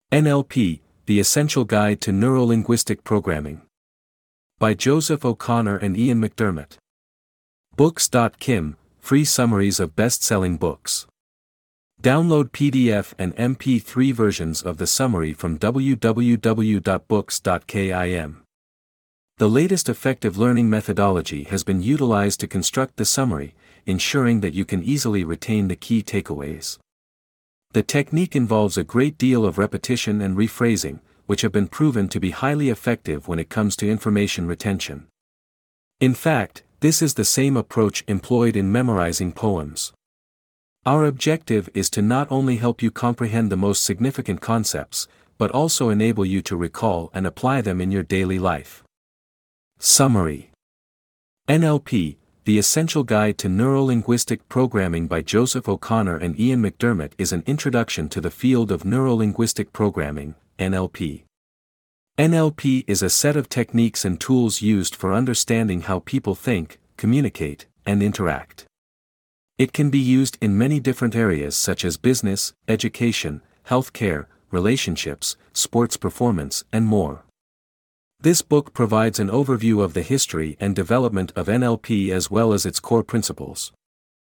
NLP, The Essential Guide to Neuro-Linguistic Programming. By Joseph O'Connor and Ian McDermott. Books.kim, free summaries of best-selling books. Download PDF and MP3 versions of the summary from www.books.kim. The latest effective learning methodology has been utilized to construct the summary, ensuring that you can easily retain the key takeaways. The technique involves a great deal of repetition and rephrasing, which have been proven to be highly effective when it comes to information retention. In fact, this is the same approach employed in memorizing poems. Our objective is to not only help you comprehend the most significant concepts, but also enable you to recall and apply them in your daily life. Summary. NLP, The Essential Guide to Neuro-Linguistic Programming by Joseph O'Connor and Ian McDermott is an introduction to the field of neuro-linguistic programming, NLP. NLP is a set of techniques and tools used for understanding how people think, communicate, and interact. It can be used in many different areas such as business, education, healthcare, relationships, sports performance, and more. This book provides an overview of the history and development of NLP as well as its core principles.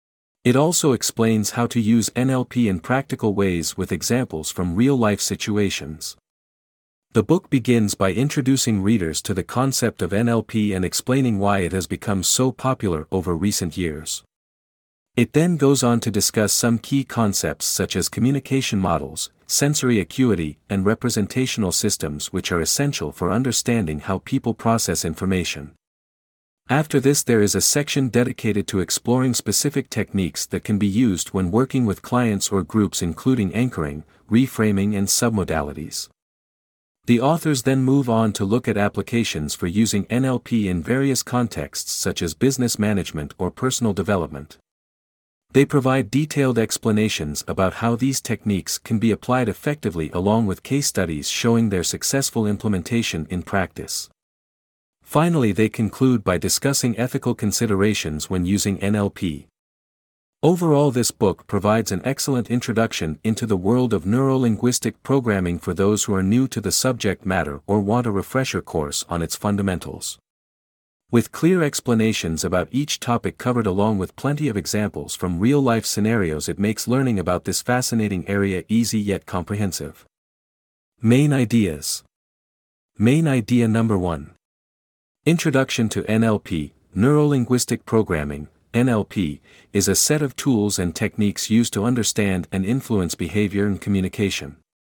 It also explains how to use NLP in practical ways with examples from real-life situations. The book begins by introducing readers to the concept of NLP and explaining why it has become so popular over recent years. It then goes on to discuss some key concepts such as communication models, sensory acuity, and representational systems which are essential for understanding how people process information. After this there is a section dedicated to exploring specific techniques that can be used when working with clients or groups including anchoring, reframing and submodalities. The authors then move on to look at applications for using NLP in various contexts such as business management or personal development. They provide detailed explanations about how these techniques can be applied effectively along with case studies showing their successful implementation in practice. Finally, they conclude by discussing ethical considerations when using NLP. Overall, this book provides an excellent introduction into the world of neuro-linguistic programming for those who are new to the subject matter or want a refresher course on its fundamentals. With clear explanations about each topic covered along with plenty of examples from real-life scenarios, it makes learning about this fascinating area easy yet comprehensive. Main ideas. Main idea number 1. Introduction to NLP, Neuro-Linguistic Programming, NLP, is a set of tools and techniques used to understand and influence behavior and communication.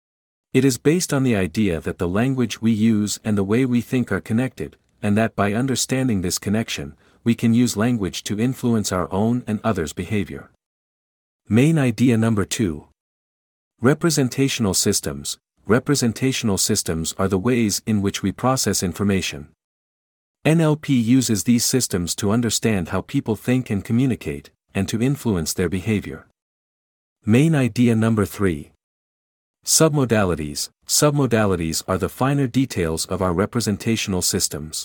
It is based on the idea that the language we use and the way we think are connected, and that by understanding this connection, we can use language to influence our own and others' behavior. Main idea number 2. Representational systems. Representational systems are the ways in which we process information. NLP uses these systems to understand how people think and communicate, and to influence their behavior. Main idea number 3. Submodalities. Submodalities are the finer details of our representational systems.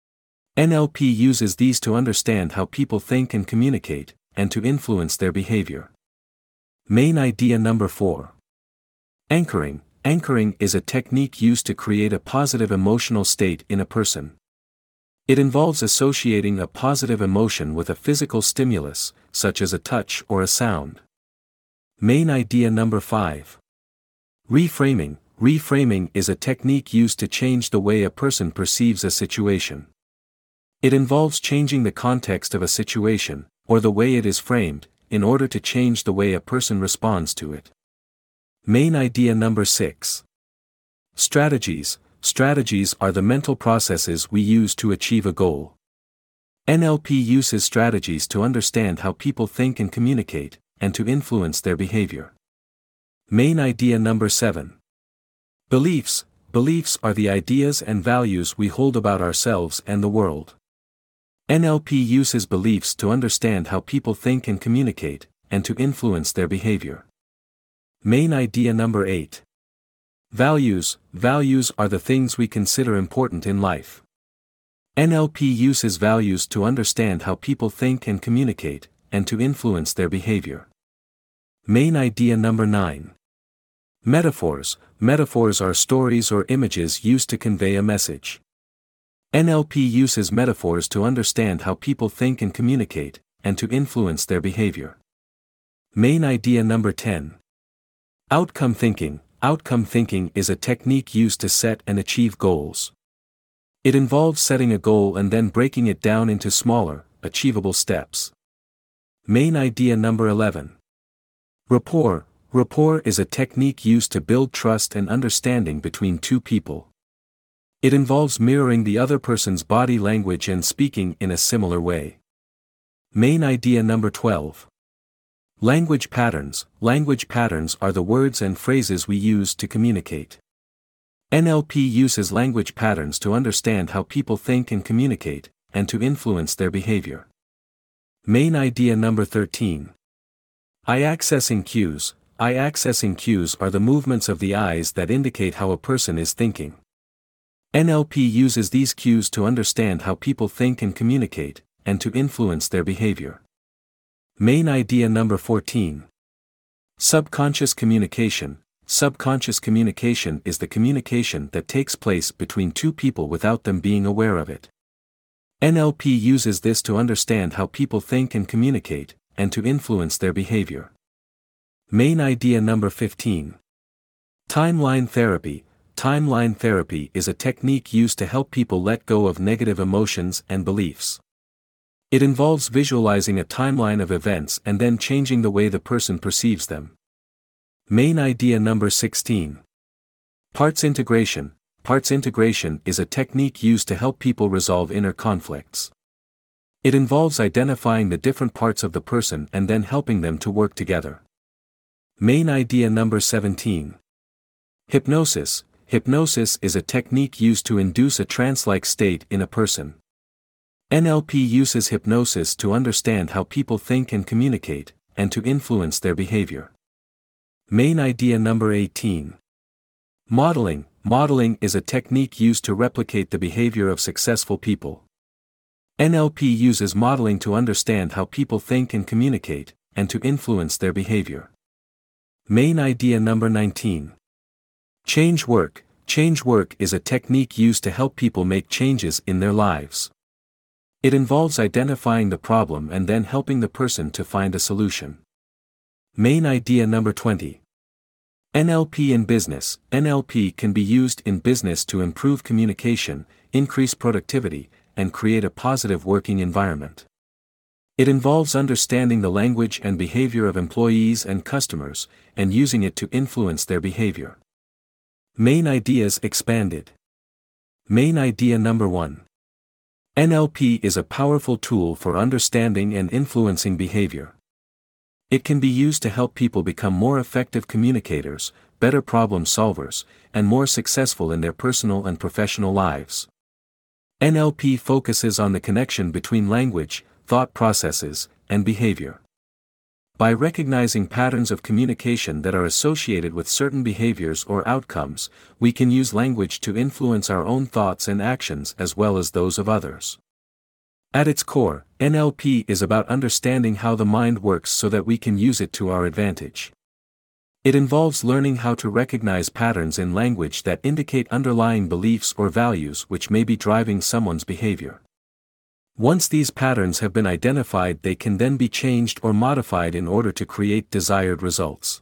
NLP uses these to understand how people think and communicate, and to influence their behavior. Main idea number 4. Anchoring. Anchoring is a technique used to create a positive emotional state in a person. It involves associating a positive emotion with a physical stimulus, such as a touch or a sound. Main idea number 5. Reframing. Reframing is a technique used to change the way a person perceives a situation. It involves changing the context of a situation, or the way it is framed, in order to change the way a person responds to it. Main idea number 6. Strategies. Strategies are the mental processes we use to achieve a goal. NLP uses strategies to understand how people think and communicate, and to influence their behavior. Main idea number 7. Beliefs. Beliefs are the ideas and values we hold about ourselves and the world. NLP uses beliefs to understand how people think and communicate, and to influence their behavior. Main idea number 8. Values. Values are the things we consider important in life. NLP uses values to understand how people think and communicate, and to influence their behavior. Main idea number 9. Metaphors are stories or images used to convey a message. NLP uses metaphors to understand how people think and communicate, and to influence their behavior. Main idea number 10. Outcome thinking. Outcome thinking is a technique used to set and achieve goals. It involves setting a goal and then breaking it down into smaller, achievable steps. Main idea number 11. Rapport. Rapport is a technique used to build trust and understanding between two people. It involves mirroring the other person's body language and speaking in a similar way. Main idea number 12. Language patterns. Language patterns are the words and phrases we use to communicate. NLP uses language patterns to understand how people think and communicate, and to influence their behavior. Main idea number 13. Eye-accessing cues. Eye-accessing cues are the movements of the eyes that indicate how a person is thinking. NLP uses these cues to understand how people think and communicate, and to influence their behavior. Main idea number 14. Subconscious communication. Subconscious communication is the communication that takes place between two people without them being aware of it. NLP uses this to understand how people think and communicate, and to influence their behavior. Main idea number 15. Timeline therapy. Timeline therapy is a technique used to help people let go of negative emotions and beliefs. It involves visualizing a timeline of events and then changing the way the person perceives them. Main idea number 16. Parts integration. Parts integration is a technique used to help people resolve inner conflicts. It involves identifying the different parts of the person and then helping them to work together. Main idea number 17. Hypnosis. Hypnosis is a technique used to induce a trance-like state in a person. NLP uses hypnosis to understand how people think and communicate, and to influence their behavior. Main idea number 18. Modeling. Modeling is a technique used to replicate the behavior of successful people. NLP uses modeling to understand how people think and communicate, and to influence their behavior. Main idea number 19. Change work. Change work is a technique used to help people make changes in their lives. It involves identifying the problem and then helping the person to find a solution. Main idea number 20. NLP in business. NLP can be used in business to improve communication, increase productivity, and create a positive working environment. It involves understanding the language and behavior of employees and customers, and using it to influence their behavior. Main ideas expanded. Main idea number 1. NLP is a powerful tool for understanding and influencing behavior. It can be used to help people become more effective communicators, better problem solvers, and more successful in their personal and professional lives. NLP focuses on the connection between language, thought processes, and behavior. By recognizing patterns of communication that are associated with certain behaviors or outcomes, we can use language to influence our own thoughts and actions as well as those of others. At its core, NLP is about understanding how the mind works so that we can use it to our advantage. It involves learning how to recognize patterns in language that indicate underlying beliefs or values which may be driving someone's behavior. Once these patterns have been identified, they can then be changed or modified in order to create desired results.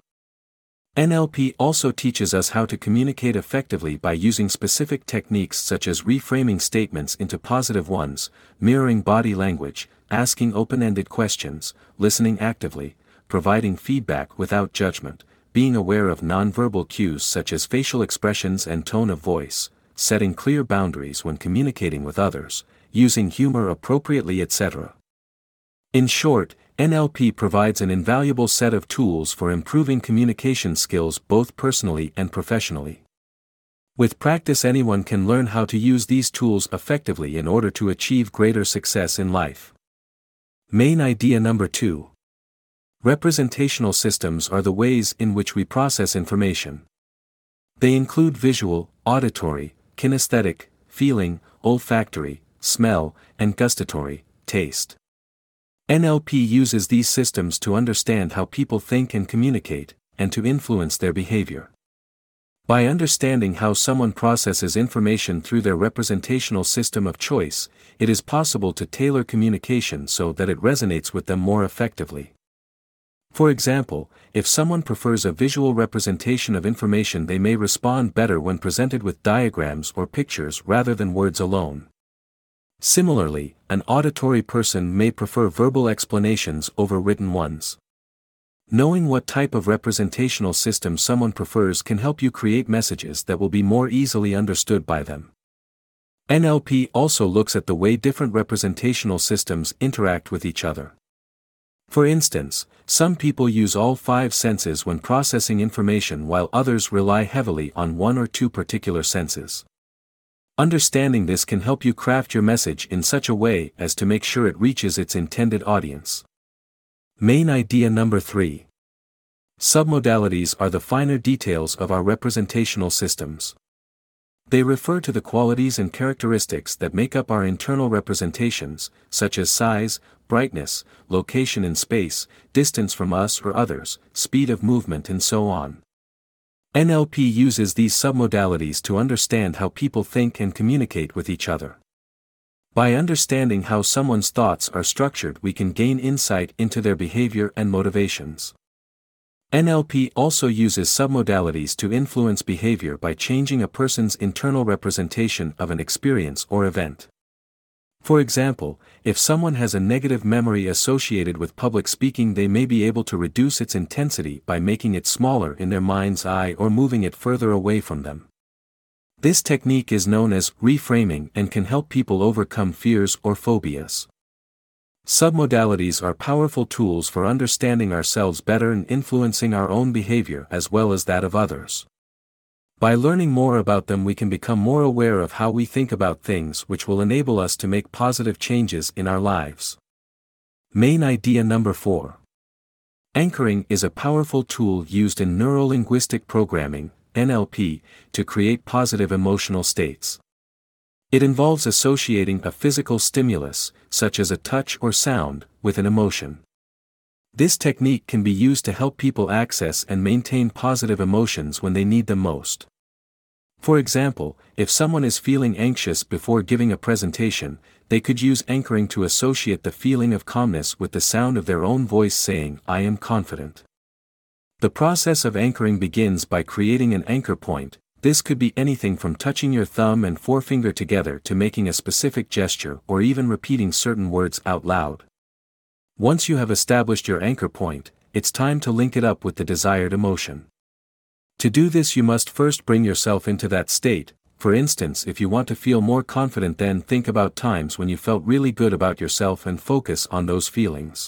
NLP also teaches us how to communicate effectively by using specific techniques such as reframing statements into positive ones, mirroring body language, asking open-ended questions, listening actively, providing feedback without judgment, being aware of nonverbal cues such as facial expressions and tone of voice, setting clear boundaries when communicating with others, using humor appropriately, etc. In short, NLP provides an invaluable set of tools for improving communication skills both personally and professionally. With practice, anyone can learn how to use these tools effectively in order to achieve greater success in life. Main idea number 2. Representational systems are the ways in which we process information. They include visual, auditory, kinesthetic, feeling, olfactory, smell, and gustatory, taste. NLP uses these systems to understand how people think and communicate, and to influence their behavior. By understanding how someone processes information through their representational system of choice, it is possible to tailor communication so that it resonates with them more effectively. For example, if someone prefers a visual representation of information, they may respond better when presented with diagrams or pictures rather than words alone. Similarly, an auditory person may prefer verbal explanations over written ones. Knowing what type of representational system someone prefers can help you create messages that will be more easily understood by them. NLP also looks at the way different representational systems interact with each other. For instance, some people use all 5 senses when processing information while others rely heavily on 1 or 2 particular senses. Understanding this can help you craft your message in such a way as to make sure it reaches its intended audience. Main idea number 3. Submodalities are the finer details of our representational systems. They refer to the qualities and characteristics that make up our internal representations, such as size, brightness, location in space, distance from us or others, speed of movement, and so on. NLP uses these submodalities to understand how people think and communicate with each other. By understanding how someone's thoughts are structured, we can gain insight into their behavior and motivations. NLP also uses submodalities to influence behavior by changing a person's internal representation of an experience or event. For example, if someone has a negative memory associated with public speaking, they may be able to reduce its intensity by making it smaller in their mind's eye or moving it further away from them. This technique is known as reframing and can help people overcome fears or phobias. Submodalities are powerful tools for understanding ourselves better and influencing our own behavior as well as that of others. By learning more about them, we can become more aware of how we think about things, which will enable us to make positive changes in our lives. Main idea number 4. Anchoring is a powerful tool used in neuro-linguistic programming, NLP, to create positive emotional states. It involves associating a physical stimulus, such as a touch or sound, with an emotion. This technique can be used to help people access and maintain positive emotions when they need them most. For example, if someone is feeling anxious before giving a presentation, they could use anchoring to associate the feeling of calmness with the sound of their own voice saying, "I am confident." The process of anchoring begins by creating an anchor point. This could be anything from touching your thumb and forefinger together to making a specific gesture or even repeating certain words out loud. Once you have established your anchor point, it's time to link it up with the desired emotion. To do this, you must first bring yourself into that state. For instance, if you want to feel more confident, then think about times when you felt really good about yourself and focus on those feelings.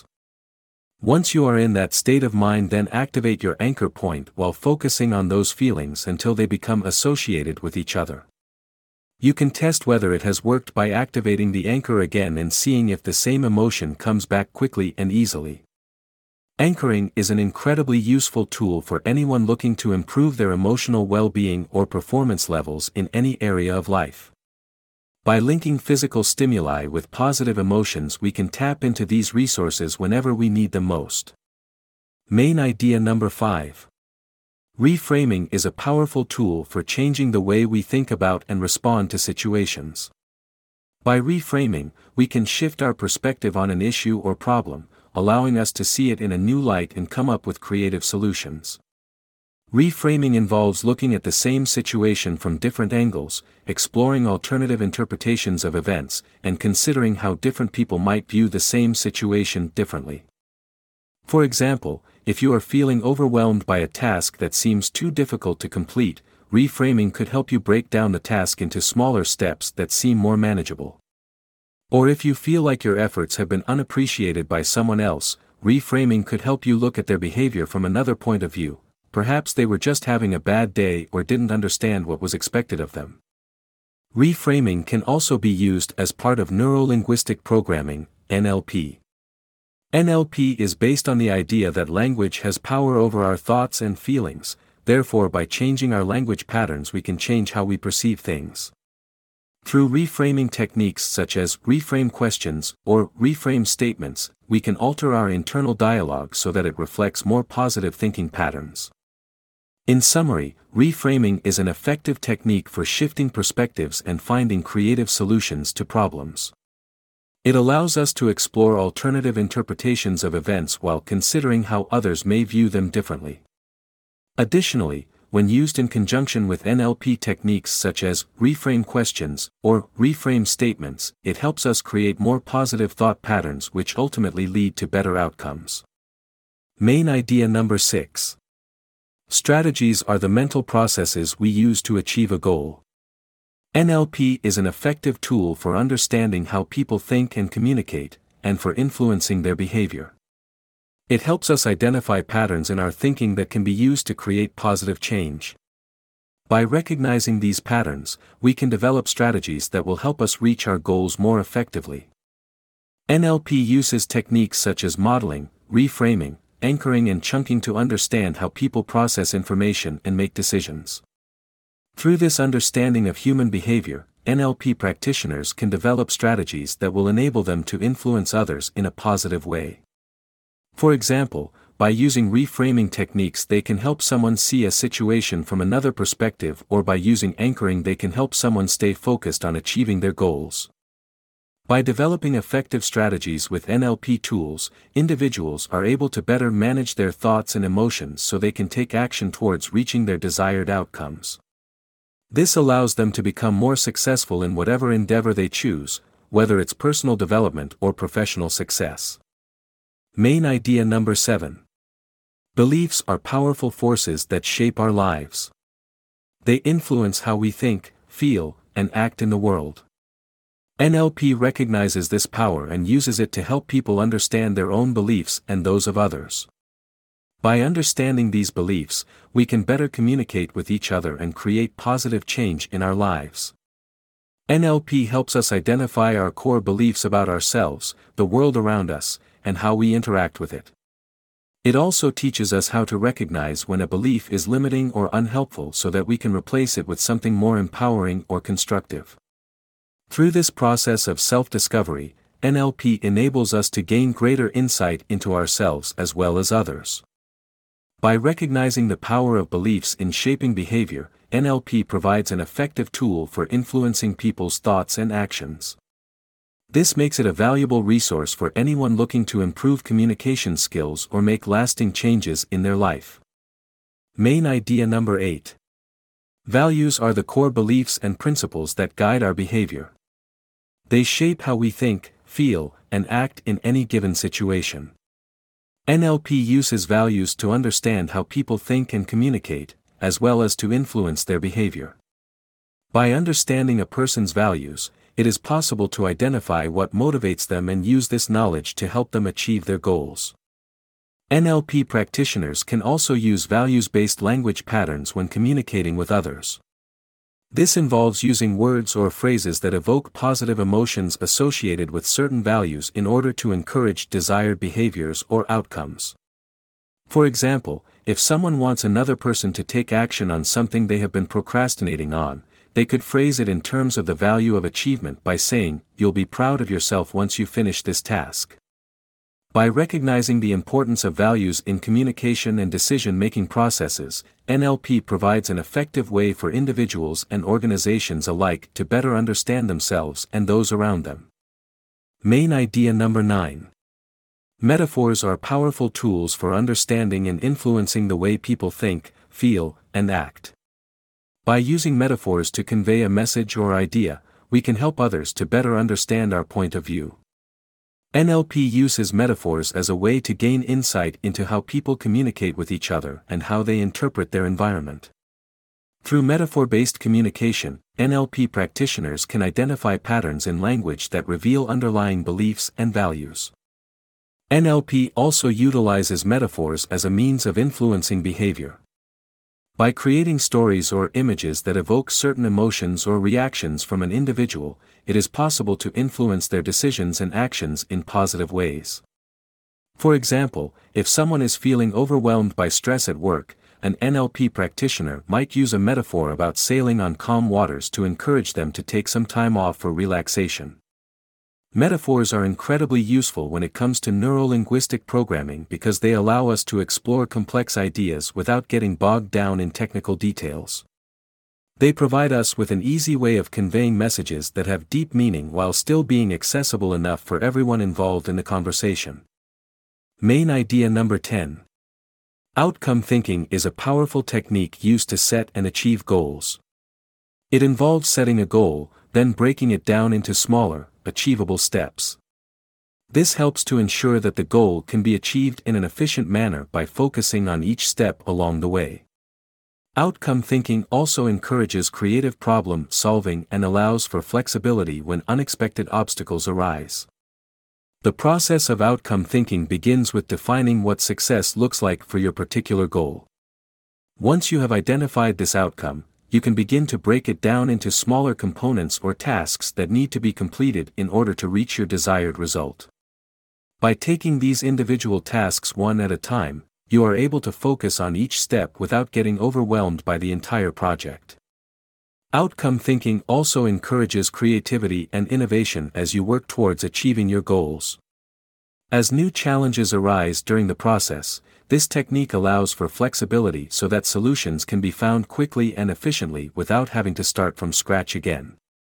Once you are in that state of mind, then activate your anchor point while focusing on those feelings until they become associated with each other. You can test whether it has worked by activating the anchor again and seeing if the same emotion comes back quickly and easily. Anchoring is an incredibly useful tool for anyone looking to improve their emotional well-being or performance levels in any area of life. By linking physical stimuli with positive emotions, we can tap into these resources whenever we need them most. Main idea number 5. Reframing is a powerful tool for changing the way we think about and respond to situations. By reframing, we can shift our perspective on an issue or problem, allowing us to see it in a new light and come up with creative solutions. Reframing involves looking at the same situation from different angles, exploring alternative interpretations of events, and considering how different people might view the same situation differently. For example, if you are feeling overwhelmed by a task that seems too difficult to complete, reframing could help you break down the task into smaller steps that seem more manageable. Or if you feel like your efforts have been unappreciated by someone else, reframing could help you look at their behavior from another point of view. Perhaps they were just having a bad day or didn't understand what was expected of them. Reframing can also be used as part of neuro-linguistic programming, NLP. NLP is based on the idea that language has power over our thoughts and feelings. Therefore, by changing our language patterns, we can change how we perceive things. Through reframing techniques such as reframe questions or reframe statements, we can alter our internal dialogue so that it reflects more positive thinking patterns. In summary, reframing is an effective technique for shifting perspectives and finding creative solutions to problems. It allows us to explore alternative interpretations of events while considering how others may view them differently. Additionally, when used in conjunction with NLP techniques such as reframe questions or reframe statements, it helps us create more positive thought patterns which ultimately lead to better outcomes. Main idea number 6. Strategies are the mental processes we use to achieve a goal. NLP is an effective tool for understanding how people think and communicate, and for influencing their behavior. It helps us identify patterns in our thinking that can be used to create positive change. By recognizing these patterns, we can develop strategies that will help us reach our goals more effectively. NLP uses techniques such as modeling, reframing, anchoring and chunking to understand how people process information and make decisions. Through this understanding of human behavior, NLP practitioners can develop strategies that will enable them to influence others in a positive way. For example, by using reframing techniques they can help someone see a situation from another perspective, or by using anchoring they can help someone stay focused on achieving their goals. By developing effective strategies with NLP tools, individuals are able to better manage their thoughts and emotions so they can take action towards reaching their desired outcomes. This allows them to become more successful in whatever endeavor they choose, whether it's personal development or professional success. Main idea number 7. Beliefs are powerful forces that shape our lives. They influence how we think, feel, and act in the world. NLP recognizes this power and uses it to help people understand their own beliefs and those of others. By understanding these beliefs, we can better communicate with each other and create positive change in our lives. NLP helps us identify our core beliefs about ourselves, the world around us, and how we interact with it. It also teaches us how to recognize when a belief is limiting or unhelpful so that we can replace it with something more empowering or constructive. Through this process of self-discovery, NLP enables us to gain greater insight into ourselves as well as others. By recognizing the power of beliefs in shaping behavior, NLP provides an effective tool for influencing people's thoughts and actions. This makes it a valuable resource for anyone looking to improve communication skills or make lasting changes in their life. Main idea number 8. Values are the core beliefs and principles that guide our behavior. They shape how we think, feel, and act in any given situation. NLP uses values to understand how people think and communicate, as well as to influence their behavior. By understanding a person's values, it is possible to identify what motivates them and use this knowledge to help them achieve their goals. NLP practitioners can also use values-based language patterns when communicating with others. This involves using words or phrases that evoke positive emotions associated with certain values in order to encourage desired behaviors or outcomes. For example, if someone wants another person to take action on something they have been procrastinating on, they could phrase it in terms of the value of achievement by saying, "You'll be proud of yourself once you finish this task." By recognizing the importance of values in communication and decision-making processes, NLP provides an effective way for individuals and organizations alike to better understand themselves and those around them. Main idea number 9. Metaphors are powerful tools for understanding and influencing the way people think, feel, and act. By using metaphors to convey a message or idea, we can help others to better understand our point of view. NLP uses metaphors as a way to gain insight into how people communicate with each other and how they interpret their environment. Through metaphor-based communication, NLP practitioners can identify patterns in language that reveal underlying beliefs and values. NLP also utilizes metaphors as a means of influencing behavior. By creating stories or images that evoke certain emotions or reactions from an individual, it is possible to influence their decisions and actions in positive ways. For example, if someone is feeling overwhelmed by stress at work, an NLP practitioner might use a metaphor about sailing on calm waters to encourage them to take some time off for relaxation. Metaphors are incredibly useful when it comes to neuro-linguistic programming because they allow us to explore complex ideas without getting bogged down in technical details. They provide us with an easy way of conveying messages that have deep meaning while still being accessible enough for everyone involved in the conversation. Main idea number 10. Outcome thinking is a powerful technique used to set and achieve goals. It involves setting a goal, then breaking it down into smaller, achievable steps. This helps to ensure that the goal can be achieved in an efficient manner by focusing on each step along the way. Outcome thinking also encourages creative problem solving and allows for flexibility when unexpected obstacles arise. The process of outcome thinking begins with defining what success looks like for your particular goal. Once you have identified this outcome, you can begin to break it down into smaller components or tasks that need to be completed in order to reach your desired result. By taking these individual tasks one at a time, you are able to focus on each step without getting overwhelmed by the entire project. Outcome thinking also encourages creativity and innovation as you work towards achieving your goals. As new challenges arise during the process, this technique allows for flexibility so that solutions can be found quickly and efficiently without having to start from scratch again.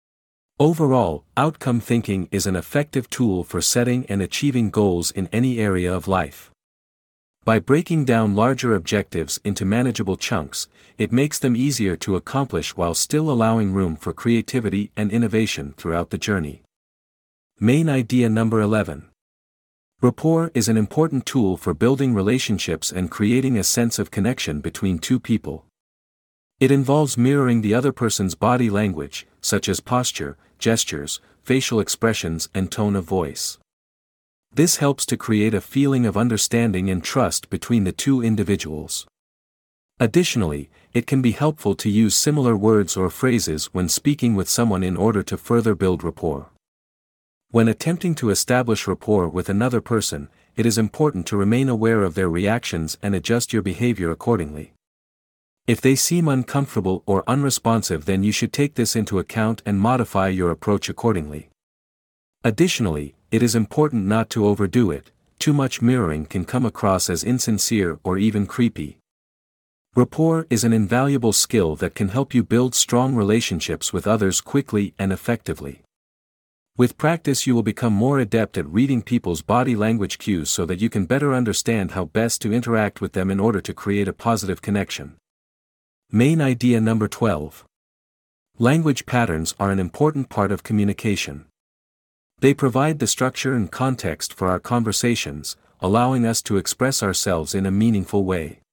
Overall, outcome thinking is an effective tool for setting and achieving goals in any area of life. By breaking down larger objectives into manageable chunks, it makes them easier to accomplish while still allowing room for creativity and innovation throughout the journey. Main idea number 11. Rapport is an important tool for building relationships and creating a sense of connection between two people. It involves mirroring the other person's body language, such as posture, gestures, facial expressions, and tone of voice. This helps to create a feeling of understanding and trust between the two individuals. Additionally, it can be helpful to use similar words or phrases when speaking with someone in order to further build rapport. When attempting to establish rapport with another person, it is important to remain aware of their reactions and adjust your behavior accordingly. If they seem uncomfortable or unresponsive, then you should take this into account and modify your approach accordingly. Additionally, it is important not to overdo it. Too much mirroring can come across as insincere or even creepy. Rapport is an invaluable skill that can help you build strong relationships with others quickly and effectively. With practice, you will become more adept at reading people's body language cues so that you can better understand how best to interact with them in order to create a positive connection. Main idea number 12. Language patterns are an important part of communication. They provide the structure and context for our conversations, allowing us to express ourselves in a meaningful way.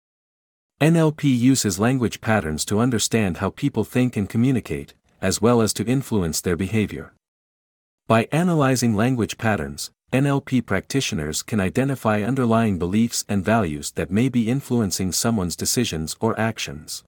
NLP uses language patterns to understand how people think and communicate, as well as to influence their behavior. By analyzing language patterns, NLP practitioners can identify underlying beliefs and values that may be influencing someone's decisions or actions.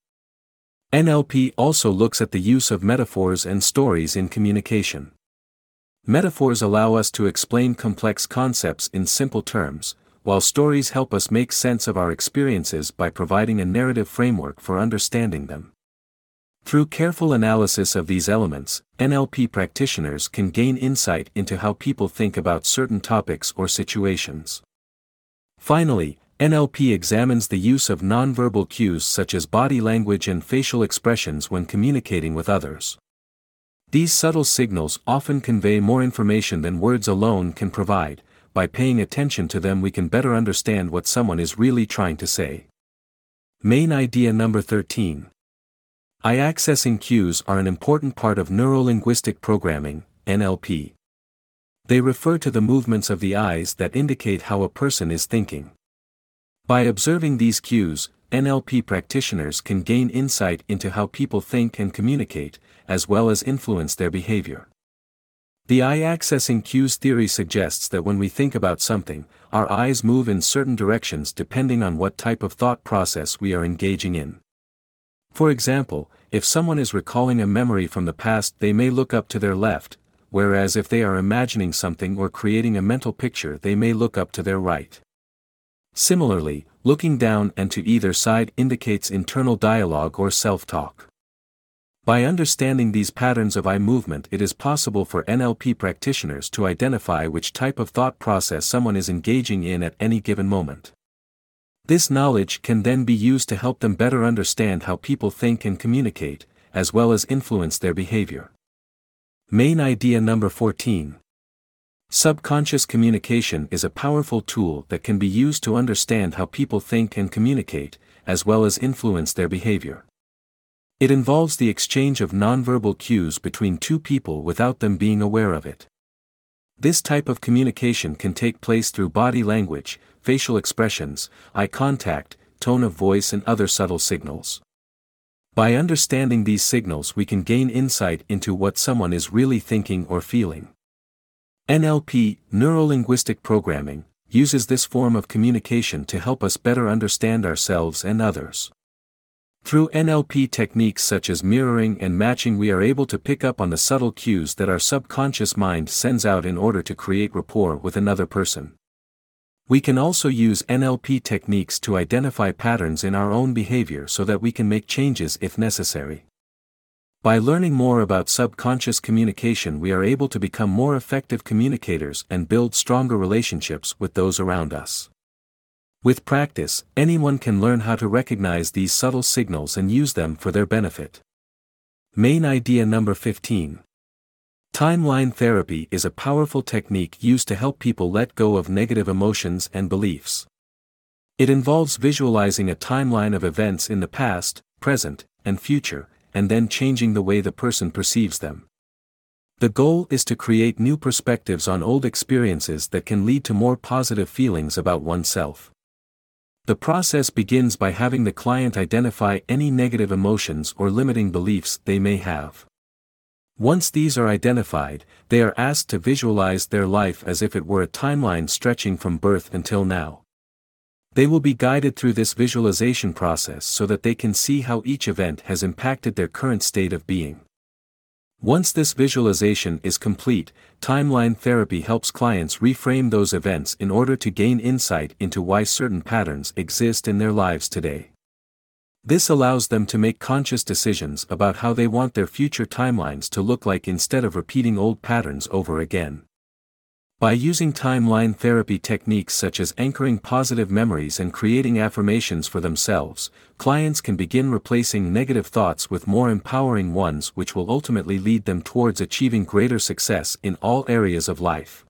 NLP also looks at the use of metaphors and stories in communication. Metaphors allow us to explain complex concepts in simple terms, while stories help us make sense of our experiences by providing a narrative framework for understanding them. Through careful analysis of these elements, NLP practitioners can gain insight into how people think about certain topics or situations. Finally, NLP examines the use of nonverbal cues such as body language and facial expressions when communicating with others. These subtle signals often convey more information than words alone can provide. By paying attention to them, we can better understand what someone is really trying to say. Main idea number 13. Eye-accessing cues are an important part of neuro-linguistic programming, NLP. They refer to the movements of the eyes that indicate how a person is thinking. By observing these cues, NLP practitioners can gain insight into how people think and communicate, as well as influence their behavior. The eye-accessing cues theory suggests that when we think about something, our eyes move in certain directions depending on what type of thought process we are engaging in. For example, if someone is recalling a memory from the past, they may look up to their left, whereas if they are imagining something or creating a mental picture, they may look up to their right. Similarly, looking down and to either side indicates internal dialogue or self-talk. By understanding these patterns of eye movement, it is possible for NLP practitioners to identify which type of thought process someone is engaging in at any given moment. This knowledge can then be used to help them better understand how people think and communicate, as well as influence their behavior. Main idea number 14. Subconscious communication is a powerful tool that can be used to understand how people think and communicate, as well as influence their behavior. It involves the exchange of nonverbal cues between two people without them being aware of it. This type of communication can take place through body language, facial expressions, eye contact, tone of voice, and other subtle signals. By understanding these signals, we can gain insight into what someone is really thinking or feeling. NLP, Neuro-Linguistic Programming, uses this form of communication to help us better understand ourselves and others. Through NLP techniques such as mirroring and matching, we are able to pick up on the subtle cues that our subconscious mind sends out in order to create rapport with another person. We can also use NLP techniques to identify patterns in our own behavior so that we can make changes if necessary. By learning more about subconscious communication, we are able to become more effective communicators and build stronger relationships with those around us. With practice, anyone can learn how to recognize these subtle signals and use them for their benefit. Main idea number 15. Timeline therapy is a powerful technique used to help people let go of negative emotions and beliefs. It involves visualizing a timeline of events in the past, present, and future, and then changing the way the person perceives them. The goal is to create new perspectives on old experiences that can lead to more positive feelings about oneself. The process begins by having the client identify any negative emotions or limiting beliefs they may have. Once these are identified, they are asked to visualize their life as if it were a timeline stretching from birth until now. They will be guided through this visualization process so that they can see how each event has impacted their current state of being. Once this visualization is complete, timeline therapy helps clients reframe those events in order to gain insight into why certain patterns exist in their lives today. This allows them to make conscious decisions about how they want their future timelines to look like instead of repeating old patterns over again. By using timeline therapy techniques such as anchoring positive memories and creating affirmations for themselves, clients can begin replacing negative thoughts with more empowering ones, which will ultimately lead them towards achieving greater success in all areas of life.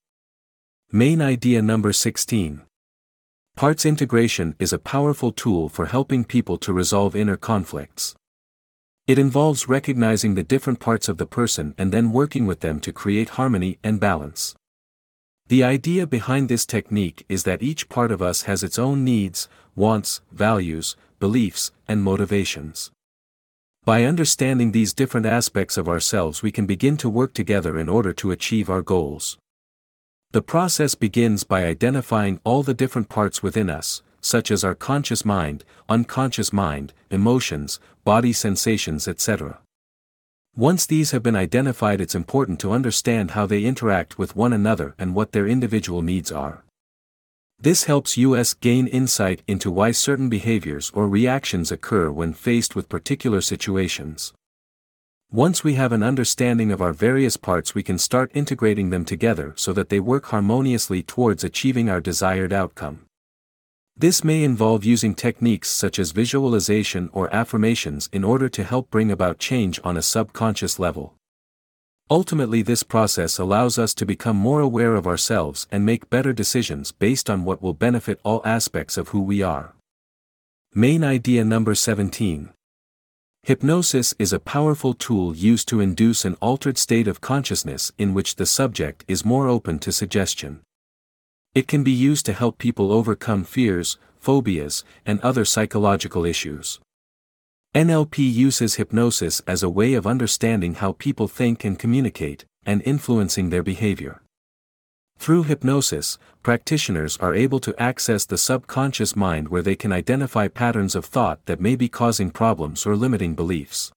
Main idea number 16. Parts integration is a powerful tool for helping people to resolve inner conflicts. It involves recognizing the different parts of the person and then working with them to create harmony and balance. The idea behind this technique is that each part of us has its own needs, wants, values, beliefs, and motivations. By understanding these different aspects of ourselves, we can begin to work together in order to achieve our goals. The process begins by identifying all the different parts within us, such as our conscious mind, unconscious mind, emotions, body sensations, etc. Once these have been identified, it's important to understand how they interact with one another and what their individual needs are. This helps us gain insight into why certain behaviors or reactions occur when faced with particular situations. Once we have an understanding of our various parts, we can start integrating them together so that they work harmoniously towards achieving our desired outcome. This may involve using techniques such as visualization or affirmations in order to help bring about change on a subconscious level. Ultimately, this process allows us to become more aware of ourselves and make better decisions based on what will benefit all aspects of who we are. Main idea number 17. Hypnosis is a powerful tool used to induce an altered state of consciousness in which the subject is more open to suggestion. It can be used to help people overcome fears, phobias, and other psychological issues. NLP uses hypnosis as a way of understanding how people think and communicate, and influencing their behavior. Through hypnosis, practitioners are able to access the subconscious mind where they can identify patterns of thought that may be causing problems or limiting beliefs.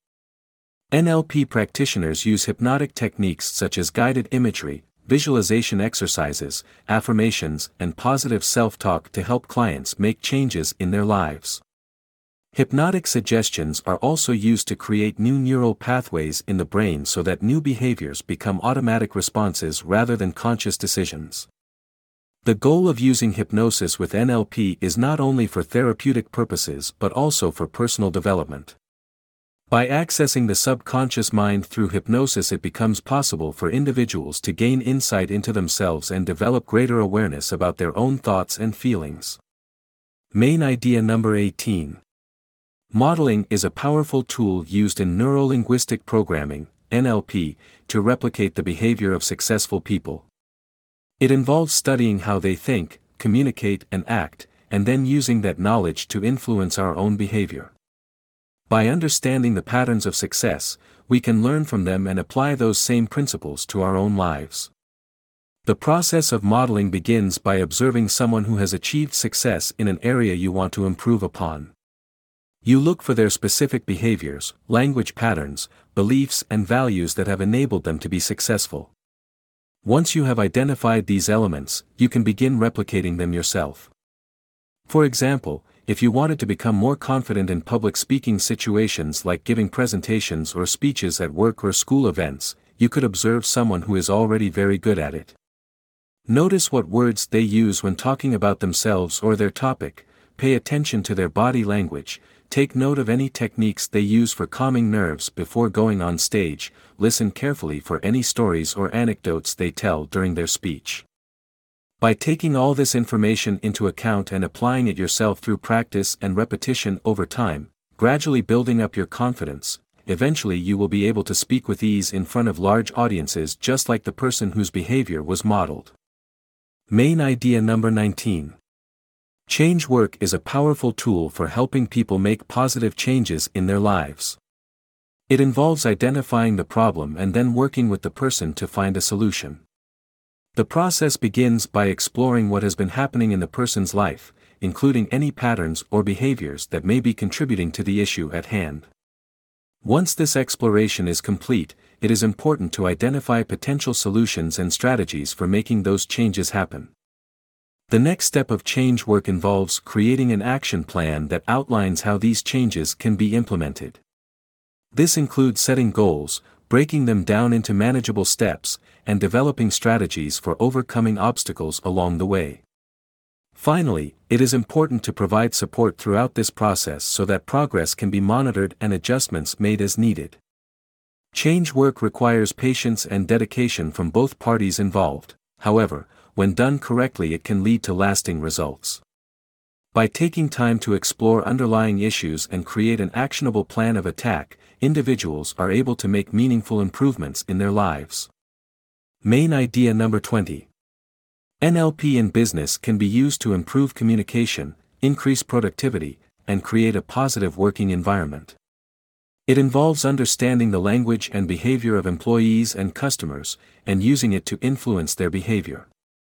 NLP practitioners use hypnotic techniques such as guided imagery, visualization exercises, affirmations, and positive self-talk to help clients make changes in their lives. Hypnotic suggestions are also used to create new neural pathways in the brain so that new behaviors become automatic responses rather than conscious decisions. The goal of using hypnosis with NLP is not only for therapeutic purposes but also for personal development. By accessing the subconscious mind through hypnosis, it becomes possible for individuals to gain insight into themselves and develop greater awareness about their own thoughts and feelings. Main idea number 18. Modeling is a powerful tool used in neuro-linguistic programming, NLP, to replicate the behavior of successful people. It involves studying how they think, communicate, and act, and then using that knowledge to influence our own behavior. By understanding the patterns of success, we can learn from them and apply those same principles to our own lives. The process of modeling begins by observing someone who has achieved success in an area you want to improve upon. You look for their specific behaviors, language patterns, beliefs, and values that have enabled them to be successful. Once you have identified these elements, you can begin replicating them yourself. For example, if you wanted to become more confident in public speaking situations like giving presentations or speeches at work or school events, you could observe someone who is already very good at it. Notice what words they use when talking about themselves or their topic, pay attention to their body language, take note of any techniques they use for calming nerves before going on stage, listen carefully for any stories or anecdotes they tell during their speech. By taking all this information into account and applying it yourself through practice and repetition over time, gradually building up your confidence, eventually you will be able to speak with ease in front of large audiences just like the person whose behavior was modeled. Main idea number 19. Change work is a powerful tool for helping people make positive changes in their lives. It involves identifying the problem and then working with the person to find a solution. The process begins by exploring what has been happening in the person's life, including any patterns or behaviors that may be contributing to the issue at hand. Once this exploration is complete, it is important to identify potential solutions and strategies for making those changes happen. The next step of change work involves creating an action plan that outlines how these changes can be implemented. This includes setting goals, breaking them down into manageable steps, and developing strategies for overcoming obstacles along the way. Finally, it is important to provide support throughout this process so that progress can be monitored and adjustments made as needed. Change work requires patience and dedication from both parties involved. However, when done correctly, it can lead to lasting results. By taking time to explore underlying issues and create an actionable plan of attack, individuals are able to make meaningful improvements in their lives. Main idea number 20. NLP in business can be used to improve communication, increase productivity, and create a positive working environment. It involves understanding the language and behavior of employees and customers, and using it to influence their behavior.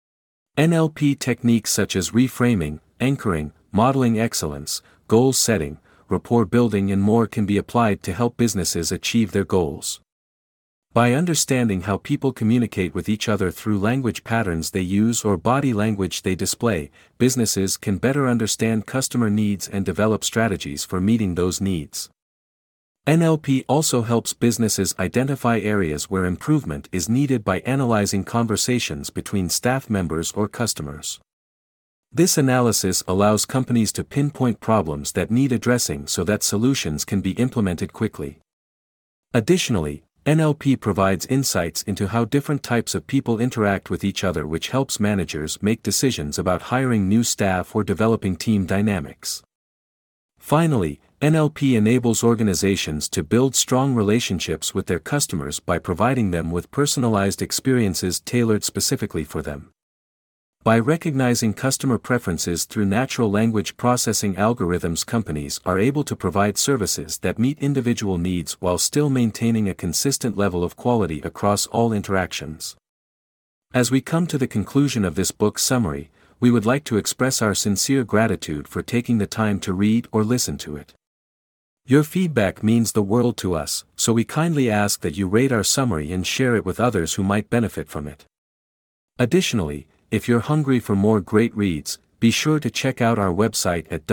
NLP techniques such as reframing, anchoring, modeling excellence, goal setting, rapport building and more can be applied to help businesses achieve their goals. By understanding how people communicate with each other through language patterns they use or body language they display, businesses can better understand customer needs and develop strategies for meeting those needs. NLP also helps businesses identify areas where improvement is needed by analyzing conversations between staff members or customers. This analysis allows companies to pinpoint problems that need addressing so that solutions can be implemented quickly. Additionally, NLP provides insights into how different types of people interact with each other, which helps managers make decisions about hiring new staff or developing team dynamics. Finally, NLP enables organizations to build strong relationships with their customers by providing them with personalized experiences tailored specifically for them. By recognizing customer preferences through natural language processing algorithms, companies are able to provide services that meet individual needs while still maintaining a consistent level of quality across all interactions. As we come to the conclusion of this book summary, we would like to express our sincere gratitude for taking the time to read or listen to it. Your feedback means the world to us, so we kindly ask that you rate our summary and share it with others who might benefit from it. Additionally, if you're hungry for more great reads, be sure to check out our website at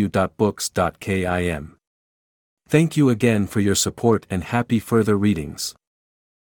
www.books.kim. Thank you again for your support and happy further readings.